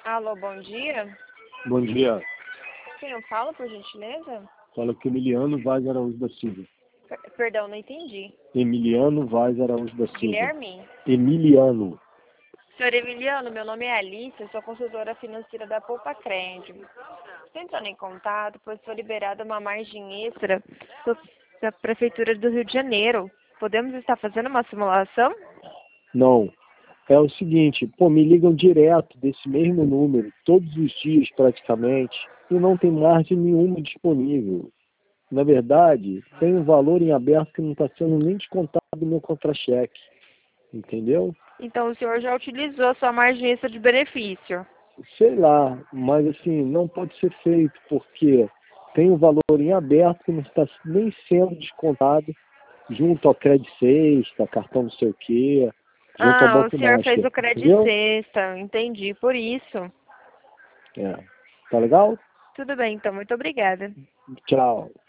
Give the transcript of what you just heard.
Alô, bom dia. Bom dia. Quem eu falo, por gentileza? Fala que Emiliano Vaz Araújo da Silva. Perdão, não entendi. Emiliano Vaz Araújo da Silva. Guilherme? Emiliano. Senhor Emiliano, meu nome é Alice, eu sou consultora financeira da Poupa Crédito. Estou entrando em contato, pois foi liberada uma margem extra da Prefeitura do Rio de Janeiro. Podemos estar fazendo uma simulação? Não. É o seguinte, me ligam direto desse mesmo número, todos os dias praticamente, e não tem margem nenhuma disponível. Na verdade, tem um valor em aberto que não está sendo nem descontado do meu contra-cheque. Entendeu? Então o senhor já utilizou a sua margem extra de benefício. Sei lá, mas assim, não pode ser feito, porque tem um valor em aberto que não está nem sendo descontado junto ao Credit Sexta, cartão não sei o quê, junto ao Ah, o Banco senhor fez Master, o Credit entendeu? Sexta, entendi, por isso. É. Tá legal? Tudo bem, então, muito obrigada. Tchau.